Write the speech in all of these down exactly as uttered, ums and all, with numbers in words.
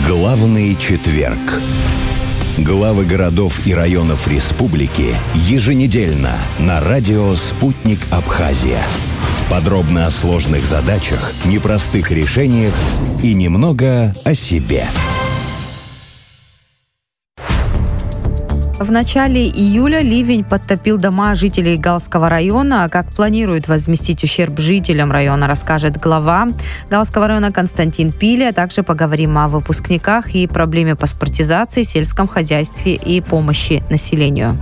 Главный четверг. Главы городов и районов республики еженедельно на радио «Спутник Абхазия». Подробно о сложных задачах, непростых решениях и немного о себе. В начале июля ливень подтопил дома жителей Галского района. Как планируют возместить ущерб жителям района, расскажет глава Галского района Константин Пиля. Также поговорим о выпускниках и проблеме паспортизации, сельском хозяйстве и помощи населению.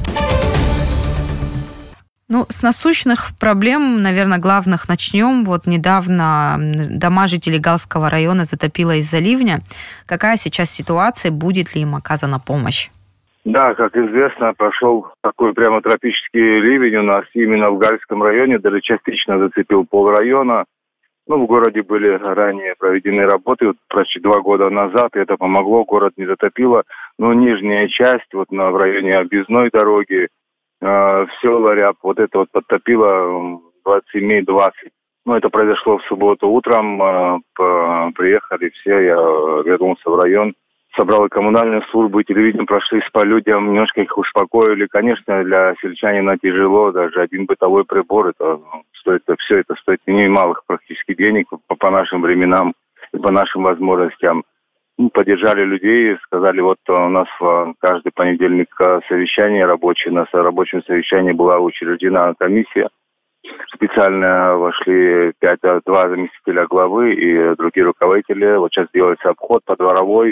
Ну, с насущных проблем, наверное, главных начнем. Вот недавно дома жителей Галского района затопило из-за ливня. Какая сейчас ситуация? Будет ли им оказана помощь? Да, как известно, прошел такой прямо тропический ливень у нас именно в Гальском районе, даже частично зацепил полрайона. Ну, в городе были ранее проведены работы, вот, почти два года назад, и это помогло, город не затопило. Но нижняя часть, вот на, в районе объездной дороги, э, все Ларяб, вот это вот подтопило двадцать семь двадцать. Ну, это произошло в субботу утром, э, по, приехали все, я вернулся в район. Собрал и коммунальную службу, и телевидение, прошлись по людям, немножко их успокоили. Конечно, для сельчанина тяжело, даже один бытовой прибор, это стоит, все это стоит немалых практически денег по, по нашим временам и по нашим возможностям. Ну, поддержали людей, сказали, вот у нас каждый понедельник совещание рабочее, на рабочем совещании была учреждена комиссия. Специально вошли пять, два заместителя главы и другие руководители. Вот сейчас делается обход по дворовой,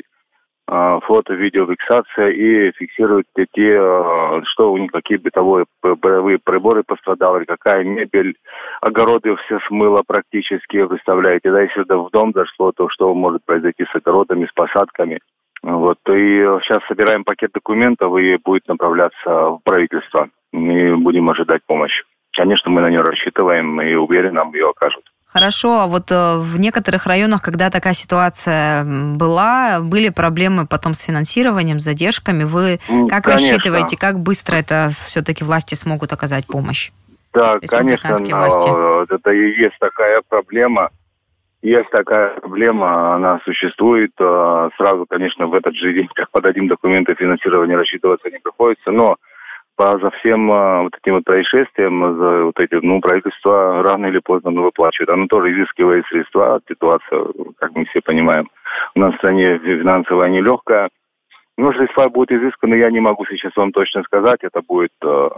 фото, видеофиксация и фиксируют те, что у них, какие бытовые боевые приборы пострадали, какая мебель, огороды все смыло практически, представляете, да, если в дом дошло, то что может произойти с огородами, с посадками. Вот, и сейчас собираем пакет документов и будет направляться в правительство, и будем ожидать помощи. Конечно, мы на нее рассчитываем и уверены, нам ее окажут. Хорошо, а вот в некоторых районах, когда такая ситуация была, были проблемы потом с финансированием, с задержками. Вы как конечно. Рассчитываете, как быстро это все-таки власти смогут оказать помощь? Да, конечно, власти? Это и есть такая проблема. Есть такая проблема, она существует. Сразу, конечно, в этот же день, как подадим документы финансирования, рассчитываться не приходится, но по за всем а, вот этим вот происшествиям, за вот эти, ну, правительство рано или поздно ну, выплачивает. Оно тоже изыскивает средства. Ситуация, как мы все понимаем, у нас в стране финансовая нелегкая. Но средства будут изысканы, я не могу сейчас вам точно сказать. Это будет э,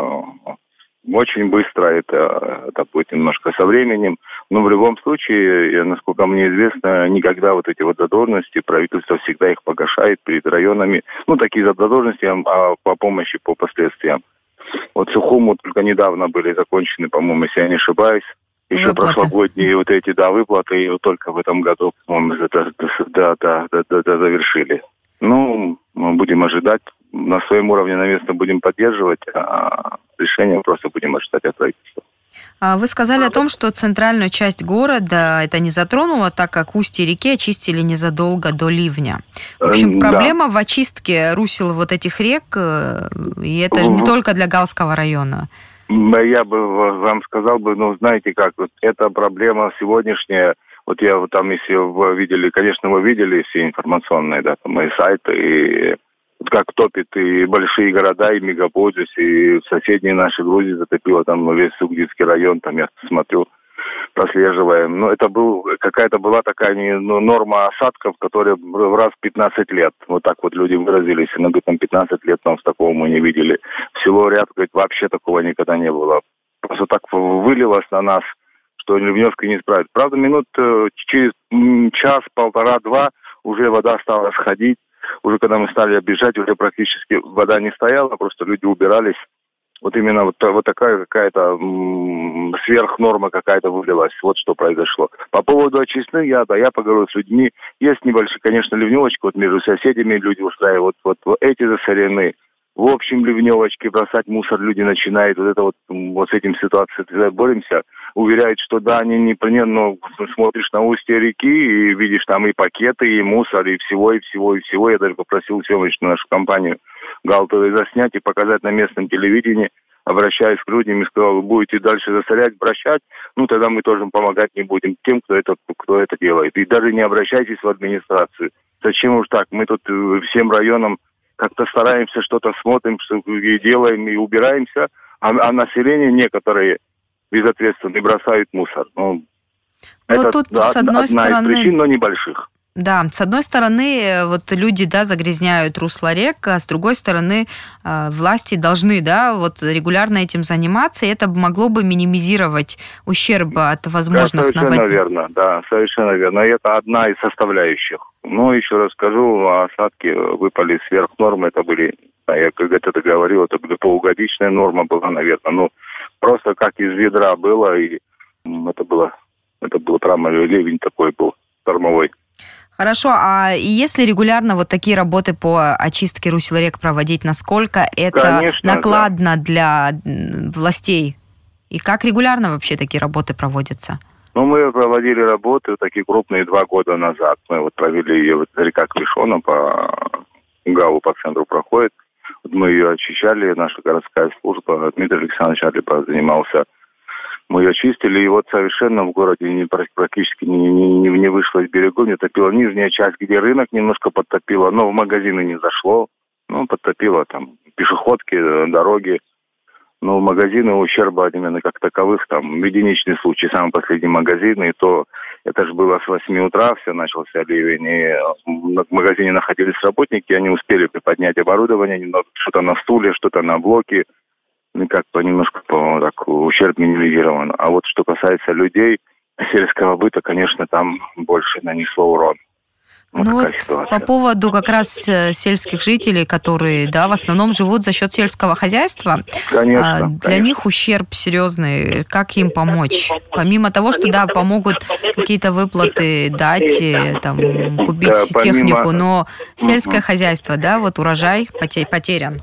очень быстро, это, это будет немножко со временем. Но в любом случае, насколько мне известно, никогда вот эти вот задолженности, правительство всегда их погашает перед районами. Ну, такие задолженности а, по помощи, по последствиям. Вот Сухому только недавно были закончены, по-моему, если я не ошибаюсь, еще выплаты. Прошлогодние вот эти, да, выплаты, и вот только в этом году, по-моему, да, да, да, да, да, да, завершили. Ну, мы будем ожидать. На своем уровне, наверное, будем поддерживать, а решение просто будем ожидать от правительства. Вы сказали о том, что центральную часть города это не затронуло, так как устье реки очистили незадолго до ливня. В общем, проблема да. в очистке русел вот этих рек, и это же не только для Галского района. Я бы вам сказал бы, ну, знаете как, вот эта проблема сегодняшняя, вот я вот там, если вы видели, конечно, вы видели все информационные, да, там и сайты, и вот как топит и большие города, и мегаполис, и соседние наши Грузии затопило, там весь Сугдинский район, там я смотрю, прослеживаем. Но это был, какая-то была такая ну, норма осадков, которая в раз в пятнадцать лет. Вот так вот люди выразились. Ну, говорит, там пятнадцать лет там с такого мы не видели. Всего ряд, говорит, вообще такого никогда не было. Просто так вылилось на нас, что ливневка не справит. Правда, минут через час, полтора, два уже вода стала сходить. Уже когда мы стали объезжать, уже практически вода не стояла, просто люди убирались. Вот именно вот, вот такая какая-то м- сверхнорма какая-то вылилась. Вот что произошло. По поводу очистных, я, да, я поговорю с людьми. Есть небольшие, конечно, ливневочки вот между соседями люди устраивают. Вот, вот эти засорены. В общем, ливневочки, бросать мусор люди начинают. Вот это вот, вот с этим ситуацией боремся. Уверяют, что да, они не но смотришь на устье реки и видишь там и пакеты, и мусор, и всего, и всего, и всего. Я даже попросил съемочную нашу компанию Галтовой заснять и показать на местном телевидении. Обращаясь к людям и сказал, вы будете дальше засорять, бросать, ну тогда мы тоже помогать не будем тем, кто это, кто это делает. И даже не обращайтесь в администрацию. Зачем уж так? Мы тут всем районам как-то стараемся, что-то смотрим, что и делаем, и убираемся, а, а население некоторые безответственные бросают мусор. Ну, ну это вот тут, да, с одной одна стороны... из причин, но небольших. Да, с одной стороны, вот люди, да, загрязняют русло рек, а с другой стороны, власти должны, да, вот регулярно этим заниматься, и это могло бы минимизировать ущерб от возможных да, совершенно наводнений. верно, да, совершенно верно. И это одна из составляющих. Ну, еще раз скажу, осадки выпали сверх нормы, это были, я когда-то говорил, это полугодичная норма была, наверное, ну, просто как из ведра было, и это было, это было прямо ливень такой был, штормовой. Хорошо, а если регулярно вот такие работы по очистке русел рек проводить, насколько это Конечно, накладно да. для властей? И как регулярно вообще такие работы проводятся? Ну, мы проводили работы такие крупные два года назад. Мы вот провели ее, вот река Клишона по ГАУ по центру проходит. Вот мы ее очищали, наша городская служба, Дмитрий Александрович Адлипов занимался. Мы ее чистили, и вот совершенно в городе не, практически не, не, не вышло из берегов, не топило. Нижняя часть, где рынок, немножко подтопило, но в магазины не зашло. Ну, подтопило там пешеходки, дороги. Но в магазины ущерба именно как таковых, там, единичный случай, самый последний магазин, и то это же было с восьми утра, все начался ливень, и в магазине находились работники, они успели приподнять оборудование, немного, что-то на стуле, что-то на блоке. Ну, как-то немножко так, ущерб минимизирован. А вот что касается людей, сельского быта, конечно, там больше нанесло урон. Вот ну вот ситуация. По поводу как раз сельских жителей, которые, да, в основном живут за счет сельского хозяйства, конечно, для конечно. них ущерб серьезный. Как им помочь? Помимо того, что, да, помогут какие-то выплаты дать, там, купить да, технику, помимо... но сельское угу. хозяйство, да, вот урожай потерян.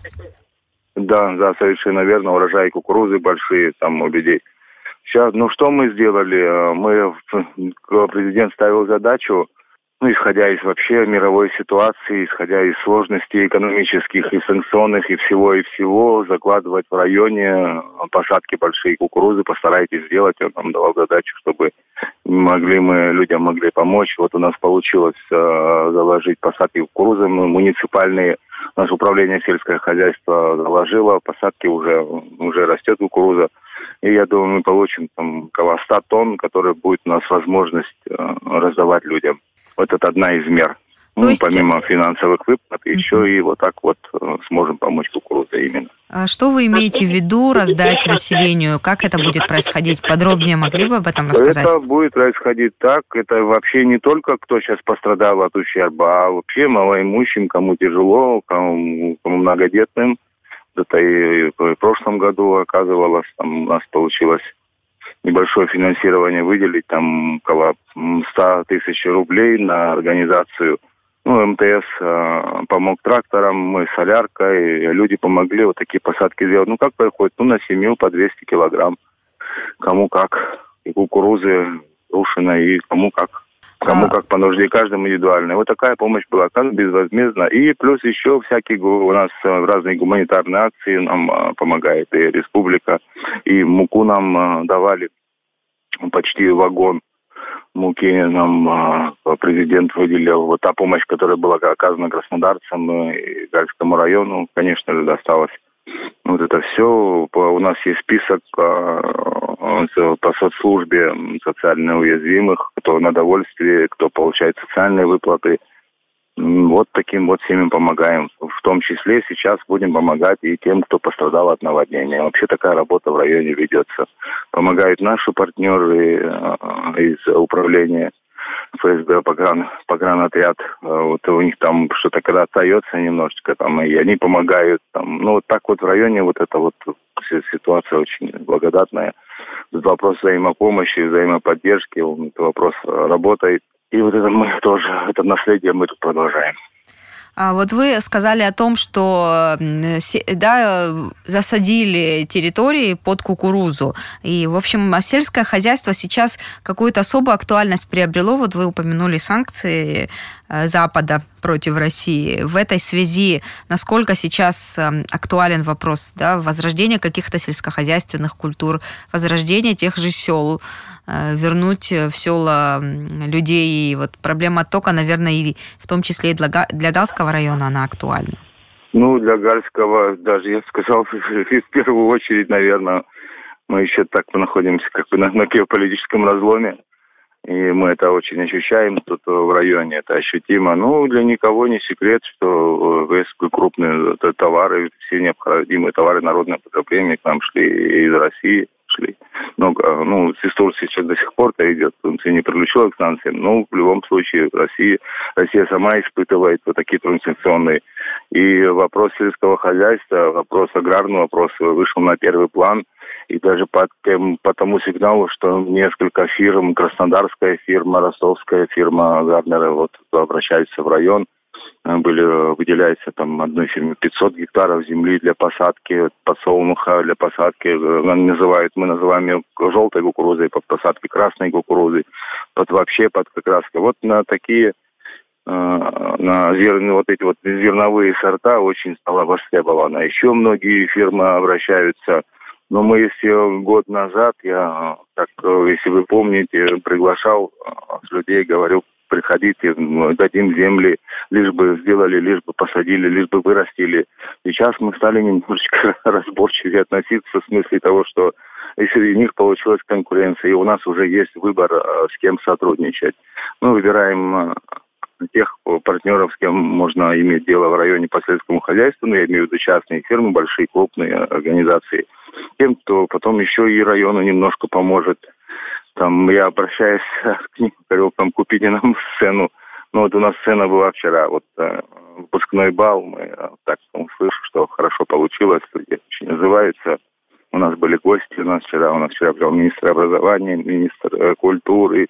Да, да, совершенно верно. Урожаи кукурузы большие там у людей. Сейчас, ну что мы сделали? Мы, президент ставил задачу, ну, исходя из вообще мировой ситуации, исходя из сложностей экономических и санкционных, и всего, и всего, закладывать в районе посадки большие кукурузы, постарайтесь сделать. Он нам давал задачу, чтобы могли мы, людям могли помочь. Вот у нас получилось э, заложить посадки кукурузы муниципальные. Наше управление сельское хозяйство заложило, посадки уже, уже растет кукуруза. И я думаю, мы получим там около ста тонн, которые будет у нас возможность э, раздавать людям. Вот это одна из мер. Ну, есть... помимо финансовых выплат, uh-huh. еще и вот так вот э, сможем помочь кукурузе именно. А что вы имеете в виду раздать населению? Как это будет происходить? Подробнее могли бы об этом рассказать? Это будет происходить так. Это вообще не только кто сейчас пострадал от ущерба, а вообще малоимущим, кому тяжело, кому, кому многодетным. Это и в прошлом году оказывалось, там у нас получилось небольшое финансирование выделить, там около ста тысяч рублей на организацию. Ну, МТС э, помог тракторам, мы соляркой, люди помогли вот такие посадки сделать. Ну, как происходит? Ну, на семью по двести килограмм. Кому как. И кукурузы рушено, и кому как. Кому как по нужде, каждому индивидуально. Вот такая помощь была безвозмездно. И плюс еще всякие у нас разные гуманитарные акции нам а, помогает. И республика, и муку нам а, давали почти вагон муки. Нам а, президент выделил. Вот та помощь, которая была оказана краснодарцам и Гальскому району, конечно же, досталась. Вот это все. У нас есть список по соцслужбе социально уязвимых, кто на довольствии, кто получает социальные выплаты. Вот таким вот всем помогаем. В том числе сейчас будем помогать и тем, кто пострадал от наводнения. Вообще такая работа в районе ведется. Помогают наши партнеры из управления ФСБ, погран, погранотряд, вот у них там что-то когда остается немножечко, там, и они помогают, там, ну, вот так вот в районе вот эта вот ситуация очень благодатная. Вопрос взаимопомощи, взаимоподдержки, это вопрос работает. И вот это мы тоже, это наследие мы тут продолжаем. А вот вы сказали о том, что да, засадили территории под кукурузу. И, в общем, сельское хозяйство сейчас какую-то особую актуальность приобрело. Вот вы упомянули санкции. Запада против России. В этой связи насколько сейчас актуален вопрос, да, возрождения каких-то сельскохозяйственных культур, возрождения тех же сел, вернуть в села людей. И вот проблема оттока, наверное, и в том числе и для, для Галского района она актуальна. Ну, для Гальского, даже я сказал, в первую очередь, наверное, мы еще так находимся как бы на, на геополитическом разломе, и мы это очень ощущаем тут в районе, это ощутимо. Ну, для никого не секрет, что крупные товары, все необходимые товары народного потребления к нам шли из России, шли. Много, ну, с Турции сейчас до сих пор-то идет, Турция не привлечила к санкциям, но в любом случае Россия, Россия сама испытывает вот такие трансакционные. И вопрос сельского хозяйства, вопрос аграрный вопрос вышел на первый план. И даже по, по тому сигналу, что несколько фирм, краснодарская фирма, ростовская фирма Гарднера вот обращаются в район, были, выделяется там одной фирме пятьсот гектаров земли для посадки подсолнуха, для посадки, называют, мы называем ее желтой кукурузой, под посадки красной кукурузы, под вообще под как раз вот на такие на зерны, вот эти вот зерновые сорта очень стало востребовано. Еще многие фирмы обращаются. Но мы, если год назад, я, как, если вы помните, приглашал людей, говорил, приходите, дадим земли, лишь бы сделали, лишь бы посадили, лишь бы вырастили. Сейчас мы стали немножечко разборчивее относиться в смысле того, что если у них получилась конкуренция, и у нас уже есть выбор, с кем сотрудничать. Мы выбираем тех партнеров, с кем можно иметь дело в районе по сельскому хозяйству, ну, я имею в виду частные фирмы, большие крупные организации, тем, кто потом еще и району немножко поможет. Там я обращаюсь к ним, говорю, там, купите нам сцену. Ну, вот у нас сцена была вчера, вот э, выпускной бал, мы э, так услышали, что хорошо получилось, люди очень называются. У нас были гости, у нас вчера, у нас вчера был министр образования, министр э, культуры,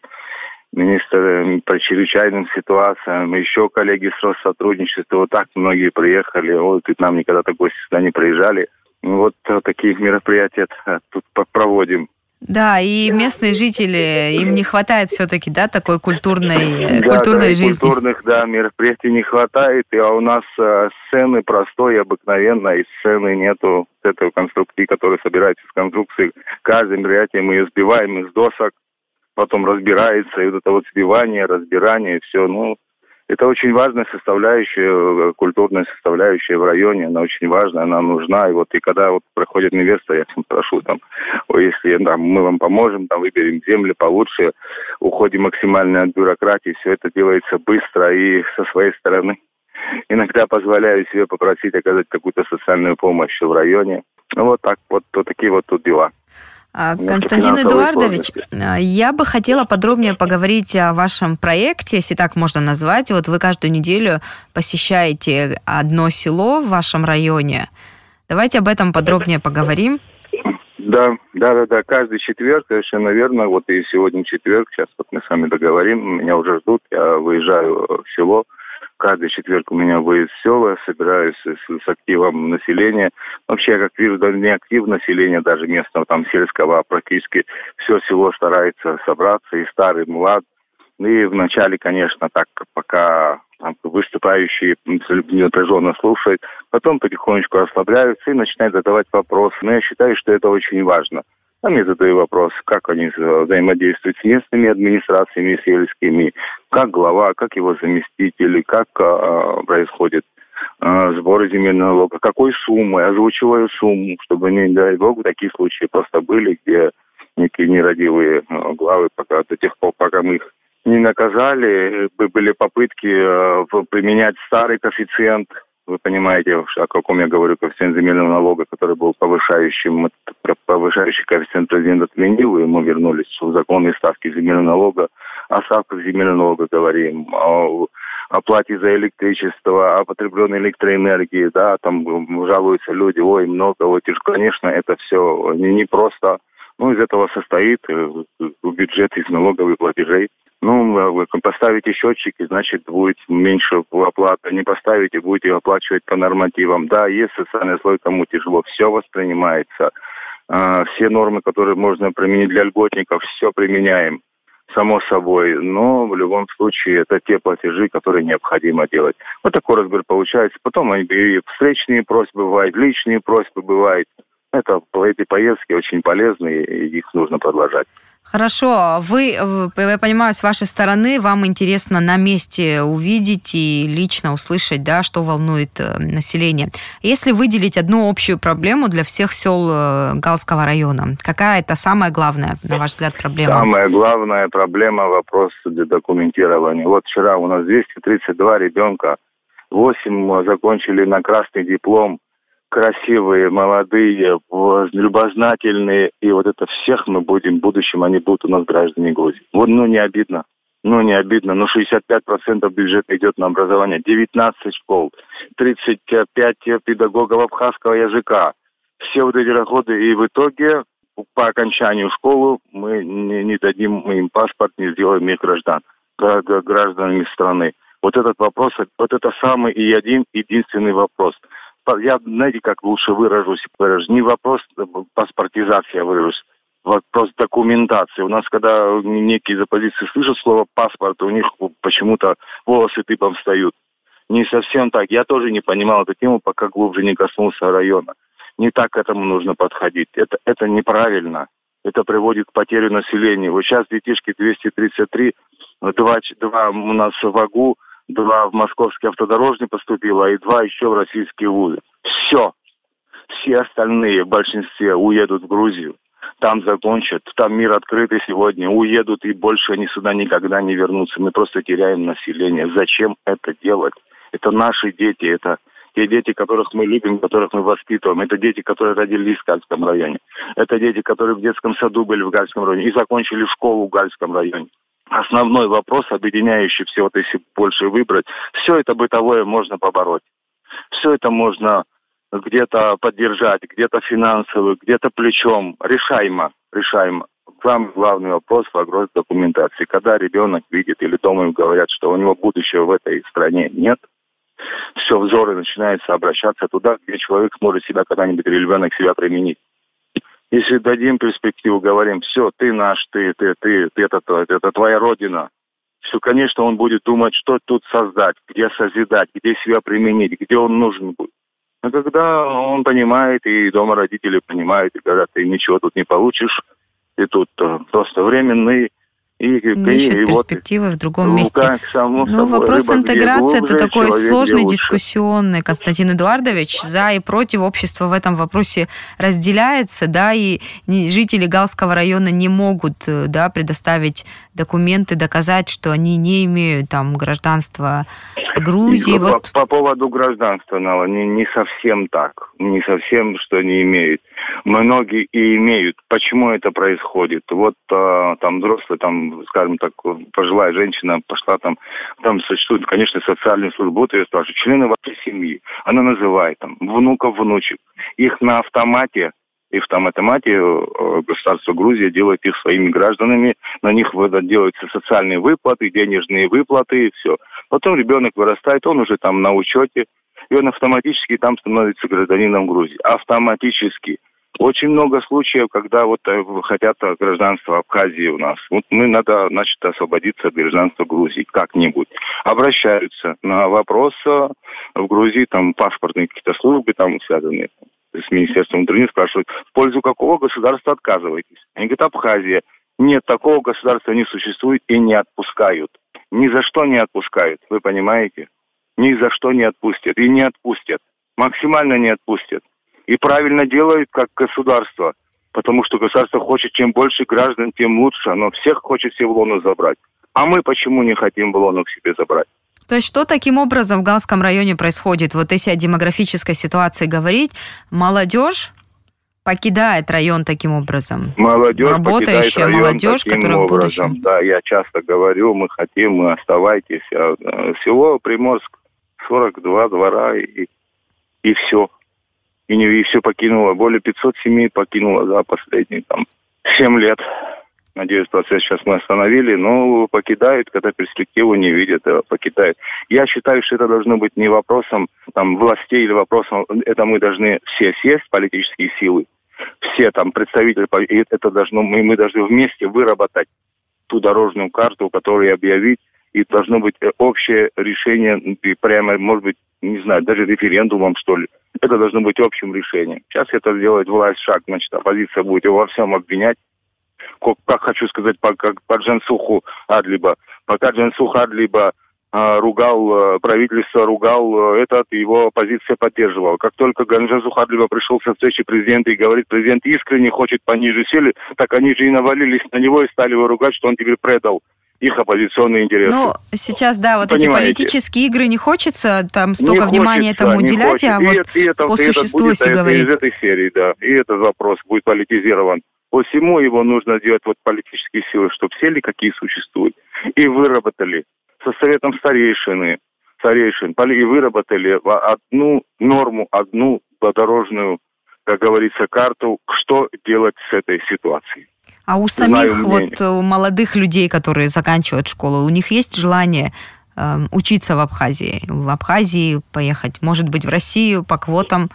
министр по чрезвычайным ситуациям, еще коллеги с Россотрудничества, вот так многие приехали, вот и к нам никогда так гости сюда не приезжали. Вот такие мероприятия тут проводим. Да, и местные жители, им не хватает все-таки, да, такой культурной, да, культурной да, жизни. Культурных, да, мероприятий не хватает, а у нас э, сцены простой, обыкновенной, сцены нету этой конструкции, которая собирается из конструкции. Каждое мероприятие мы ее сбиваем из досок, потом разбирается, и вот это вот сбивание, разбирание, все, ну, это очень важная составляющая, культурная составляющая в районе, она очень важная, она нужна, и вот и когда вот проходит невеста, я всем прошу, там, если там, мы вам поможем, там, выберем земли получше, уходим максимально от бюрократии, все это делается быстро, и со своей стороны иногда позволяю себе попросить оказать какую-то социальную помощь в районе. Ну, вот так, вот, вот такие вот тут дела. Константин Эдуардович, я бы хотела подробнее поговорить о вашем проекте, если так можно назвать. Вот вы каждую неделю посещаете одно село в вашем районе. Давайте об этом подробнее поговорим. Да, да, да, да. Каждый четверг, совершенно верно. Вот и сегодня четверг, сейчас вот мы с вами договорим. Меня уже ждут, я выезжаю в село. Каждый четверг у меня выезд в села, собираюсь с, с активом населения. Вообще, я как вижу, даже не актив населения, даже местного, там, сельского, а практически все село старается собраться, и старый, и млад. И вначале, конечно, так, пока там, выступающие напряженно слушают, потом потихонечку расслабляются и начинают задавать вопросы. Но я считаю, что это очень важно. Там я задаю вопрос, как они взаимодействуют с местными администрациями сельскими, как глава, как его заместители, как а, происходит а, сбор земельного налога, какой суммы, озвучиваю сумму, чтобы, не дай бог, такие случаи просто были, где некие нерадивые а, главы, пока до тех пор, пока мы их не наказали, были попытки а, применять старый коэффициент. Вы понимаете, о каком я говорю, коэффициент земельного налога, который был повышающим, повышающий коэффициент президент отменил, и мы вернулись в законные ставки земельного налога. О ставках земельного налога говорим, о оплате за электричество, о потребленной электроэнергии, да, там жалуются люди, ой, много, вот, и, конечно, это все не просто, ну, из этого состоит бюджет из налоговых платежей. Ну, вы поставите счетчики, значит, будет меньше оплата. Не поставите, будете оплачивать по нормативам. Да, есть социальный слой, кому тяжело. Все воспринимается. Все нормы, которые можно применить для льготников, все применяем. само собой. Но в любом случае это те платежи, которые необходимо делать. Вот такой разговор получается. Потом и встречные просьбы бывают, личные просьбы бывают. Это, эти поездки очень полезные, и их нужно продолжать. Хорошо. Вы, я понимаю, с вашей стороны вам интересно на месте увидеть и лично услышать, да, что волнует население. Если выделить одну общую проблему для всех сел Галского района, какая это самая главная, на ваш взгляд, проблема? Самая главная проблема – вопрос документирования. Вот вчера у нас двести тридцать два ребенка, восемь закончили на красный диплом, красивые, молодые, любознательные, и вот это всех мы будем, в будущем они будут у нас граждане Грузии. Вот, ну, не обидно, ну, не обидно, но шестьдесят пять процентов бюджета идет на образование, девятнадцать школ, тридцать пять педагогов абхазского языка, все вот эти расходы, и в итоге по окончанию школы мы не, не дадим им паспорт, не сделаем их граждан, гражданами страны. Вот этот вопрос, вот это самый и один единственный вопрос. Я, знаете, как лучше выражусь, выражусь. Не вопрос паспортизации, я выражусь. Вопрос документации. У нас, когда некие из оппозиции слышат слово паспорт, у них почему-то волосы дыбом встают. Не совсем так. Я тоже не понимал эту тему, пока глубже не коснулся района. Не так к этому нужно подходить. Это, это неправильно. Это приводит к потере населения. Вот сейчас детишки двести тридцать три, два, два у нас в АГУ, два в московский автодорожный поступило, и два еще в российские вузы. Все. Все остальные в большинстве уедут в Грузию. Там закончат. Там мир открытый сегодня. Уедут и больше они сюда никогда не вернутся. Мы просто теряем население. Зачем это делать? Это наши дети. Это те дети, которых мы любим, которых мы воспитываем. Это дети, которые родились в Гальском районе. Это дети, которые в детском саду были в Гальском районе и закончили школу в Гальском районе. Основной вопрос, объединяющий все, вот если больше выбрать, все это бытовое можно побороть. Все это можно где-то поддержать, где-то финансово, где-то плечом. Решаемо, решаемо. Самый главный вопрос – вопрос документации. Когда ребенок видит или дома им говорят, что у него будущего в этой стране нет, все, взоры начинаются обращаться туда, где человек сможет себя когда-нибудь, или ребенок себя применить. Если дадим перспективу, говорим, все, ты наш, ты, ты, ты, ты это, это твоя родина, все, конечно, он будет думать, что тут создать, где созидать, где себя применить, где он нужен будет. А когда он понимает, и дома родители понимают, и говорят, ты ничего тут не получишь, ты тут просто временный, и, ищут и перспективы вот, в другом ну, месте. Как, само ну, собой, вопрос рыба интеграции – это такой сложный, дискуссионный. Лучше. Константин Эдуардович, за и против общества в этом вопросе разделяется, да, и жители Галского района не могут, да, предоставить документы, доказать, что они не имеют там гражданства Грузии. По, вот... по поводу гражданства, Нала, не, не совсем так. Не совсем, что не имеют. Многие и имеют. Почему это происходит? Вот а, там взрослый, там, скажем так, пожилая женщина пошла там, там существует, конечно, социальные службы, вот ее спрашивают, члены вашей семьи. Она называет там внуков, внучек. Их на автомате, и в том автомате государство Грузия делает их своими гражданами, на них делаются социальные выплаты, денежные выплаты, и все. Потом ребенок вырастает, он уже там на учете, и он автоматически там становится гражданином Грузии. Автоматически. Очень много случаев, когда вот хотят гражданство Абхазии у нас. Вот мы надо, значит, освободиться от гражданства Грузии как-нибудь. Обращаются на вопрос в Грузии, там паспортные какие-то службы там связанные с Министерством внутренних, спрашивают, в пользу какого государства отказываетесь? Они говорят, Абхазия. Нет, такого государства не существует и не отпускают. Ни за что не отпускают, вы понимаете? Ни за что не отпустят. И не отпустят. Максимально не отпустят. И правильно делают, как государство. Потому что государство хочет, чем больше граждан, тем лучше. Оно всех хочет все в лоно забрать. А мы почему не хотим в лоно к себе забрать? То есть что таким образом в Галском районе происходит? Вот если о демографической ситуации говорить, молодежь покидает район таким образом. Молодежь Работающая район молодежь, которая образом. в будущем. Да, я часто говорю, мы хотим, мы оставайтесь. Село Приморск, сорок два двора и, и все. И, не, и все покинуло. Более пятьсот семей покинуло за последние там семь лет. Надеюсь, процесс сейчас мы остановили, но покидают, когда перспективу не видят, покидают. Я считаю, что это должно быть не вопросом там, властей или вопросом, это мы должны все сесть, политические силы, все там представители, и это должно, мы, мы должны вместе выработать ту ту дорожную карту, которую объявить, и должно быть общее решение, и прямо, может быть, не знаю, даже референдумом, что ли. Это должно быть общим решением. Сейчас это делает власть шаг, значит, оппозиция будет его во всем обвинять. Как, как хочу сказать, по, как, по Джансуху Адлиба. Пока Джансух Адлиба э, ругал, э, правительство ругал, э, этот, его оппозиция поддерживала. Как только Джансух Адлиба пришел со встречи президента и говорит, президент искренне хочет пониже силы, так они же и навалились на него и стали его ругать, что он теперь предал их оппозиционные интересы. Ну, сейчас, да, вот Понимаете? Эти политические игры не хочется там столько не внимания хочется, этому уделять, хочется. а и вот это, и это, по и существу, будет, если это, говорить. Из этой серии, да. И этот вопрос будет политизирован. Посему его нужно делать вот политические силы, чтобы сели, какие существуют, и выработали со советом старейшины, старейшин, и выработали одну норму, одну дорожную, как говорится, карту, что делать с этой ситуацией. А у Знаю самих мнение. вот у молодых людей, которые заканчивают школу, у них есть желание э, учиться в Абхазии? В Абхазии поехать, может быть, в Россию по квотам?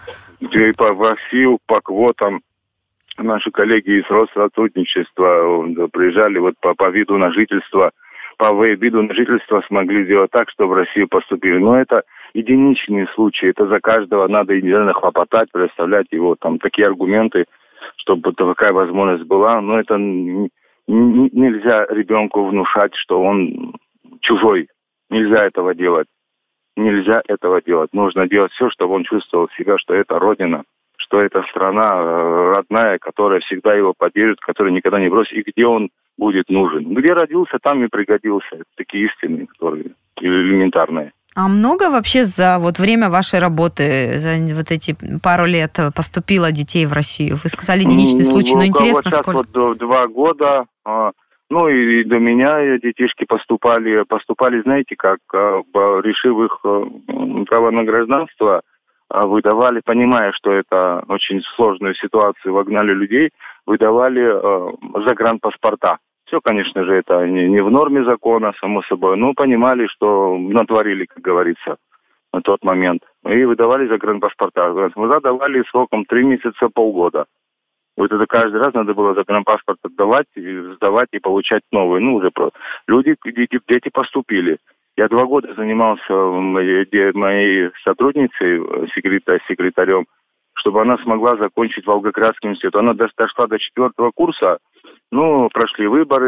В Россию по квотам. Наши коллеги из Россотрудничества приезжали вот по, по виду на жительство, по виду на жительство смогли сделать так, что в Россию поступили. Но это единичные случаи, это за каждого надо идеально хлопотать, представлять его, там такие аргументы, чтобы такая возможность была. Но это не, не, нельзя ребенку внушать, что он чужой. Нельзя этого делать. Нельзя этого делать. Нужно делать все, чтобы он чувствовал себя, что это родина, что это страна родная, которая всегда его поддержит, которая никогда не бросит, и где он будет нужен. Где родился, там и пригодился. Это такие истины, которые элементарные. А много вообще за вот время вашей работы, за вот эти пару лет поступило детей в Россию? Вы сказали единичный ну, случай, но интересно, сейчас сколько? Вот два года, ну и до меня детишки поступали, поступали, знаете, как, решив их право на гражданство, выдавали, понимая, что это очень сложную ситуацию, вогнали людей, выдавали э, загранпаспорта. Все, конечно же, это не, не в норме закона, само собой, но понимали, что натворили, как говорится, на тот момент. И выдавали загранпаспорта. Мы давали сроком три месяца, полгода. Вот это каждый раз надо было загранпаспорт отдавать, сдавать и получать новый. Ну, уже просто. Люди, дети, дети поступили. Я два года занимался моей, моей сотрудницей, секретарь, секретарем, чтобы она смогла закончить Волгоградский институт. Она дошла до четвертого курса, ну, прошли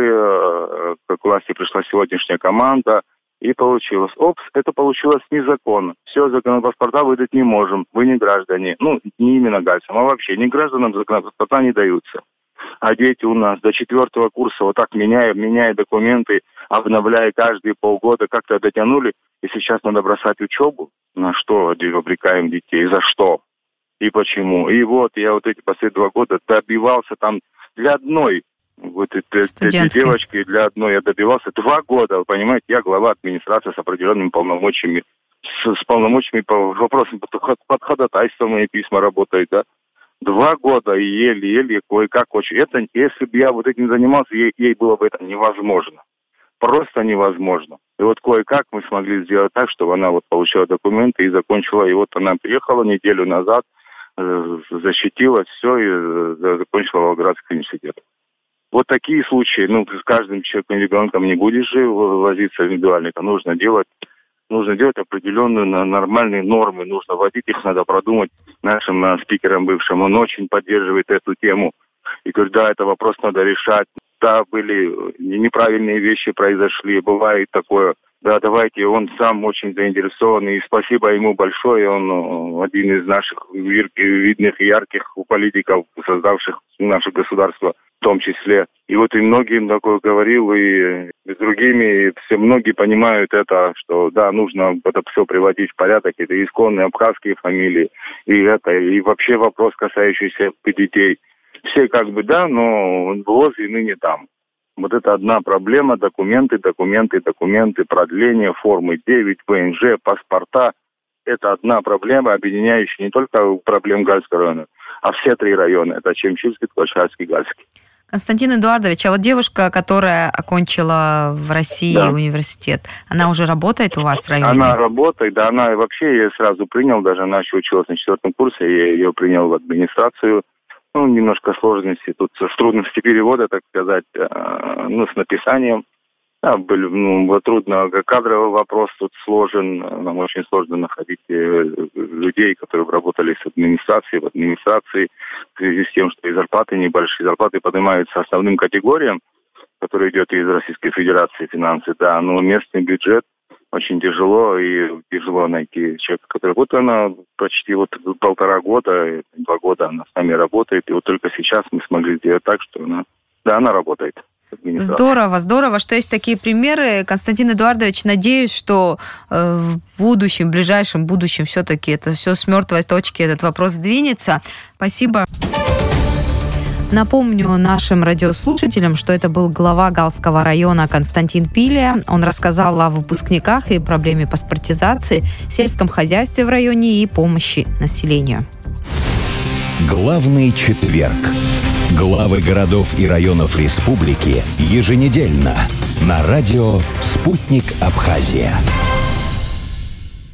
выборы, к власти пришла сегодняшняя команда, и получилось. Опс, это получилось незаконно. Все, загранпаспорта выдать не можем, вы не граждане. Ну, не именно гальцам, а вообще, не гражданам загранпаспорта не даются. А дети у нас до четвертого курса вот так меняя, меняя документы, обновляя каждые полгода, как-то дотянули, и сейчас надо бросать учебу. На что обрекаем детей? За что? И почему? И вот я вот эти последние два года добивался там для одной вот этой девочки, для одной я добивался два года. Вы понимаете, я глава администрации с определенными полномочиями, с, с полномочиями по вопросам под, под ходатайством мои письма работают, да. Два года и еле-еле кое-как очень. Это, если бы я вот этим занимался, ей, ей было бы это невозможно. Просто невозможно. И вот кое-как мы смогли сделать так, чтобы она вот получила документы и закончила. И вот она приехала неделю назад, э, защитилась, все, и э, закончила Волгоградский университет. Вот такие случаи. Ну, с каждым человеком, ребенком не будешь же возиться индивидуально. Это нужно делать. Нужно делать определенные нормальные нормы, нужно вводить их, надо продумать. Нашим uh, спикером бывшим, он очень поддерживает эту тему. И говорит, да, это вопрос надо решать. Да, были неправильные вещи произошли, бывает такое. Да, давайте, он сам очень заинтересован, и спасибо ему большое. Он один из наших видных и ярких политиков, создавших наше государство в том числе. И вот и многим такое говорил, и с другими, и все многие понимают это, что да, нужно это все приводить в порядок. Это исконные абхазские фамилии, и это, и вообще вопрос, касающийся детей. Все как бы да, но ВОЗ и ныне там. Вот это одна проблема, документы, документы, документы, продление формы девять, ВНЖ, паспорта. Это одна проблема, объединяющая не только проблем Гальского района, а все три района. Это Чемчильский, Ткачевский, Гальский. Константин Эдуардович, а вот девушка, которая окончила в России да. университет, она уже работает у вас в районе? Она работает, да, она вообще, я сразу принял, даже она еще училась на четвертом курсе, я ее принял в администрацию. Ну, немножко сложности тут, трудности перевода, так сказать, ну, с написанием. Да, были, ну, трудно, кадровый вопрос тут сложен. Нам очень сложно находить людей, которые работали с администрацией, в администрации, в связи с тем, что и зарплаты небольшие. Зарплаты поднимаются основным категориям, который идет из Российской Федерации финансы, да, но местный бюджет очень тяжело, и тяжело найти человека, который... Вот она почти вот полтора года, два года она с нами работает, и вот только сейчас мы смогли сделать так, что она... Да, она работает. Здорово, здорово, что есть такие примеры. Константин Эдуардович, надеюсь, что э, в будущем, в ближайшем будущем все-таки это все с мертвой точки, этот вопрос сдвинется. Спасибо. Напомню нашим радиослушателям, что это был глава Галского района Константин Пилия. Он рассказал о выпускниках и проблеме паспортизации, сельском хозяйстве в районе и помощи населению. Главный четверг. Главы городов и районов республики еженедельно на радио «Спутник Абхазия».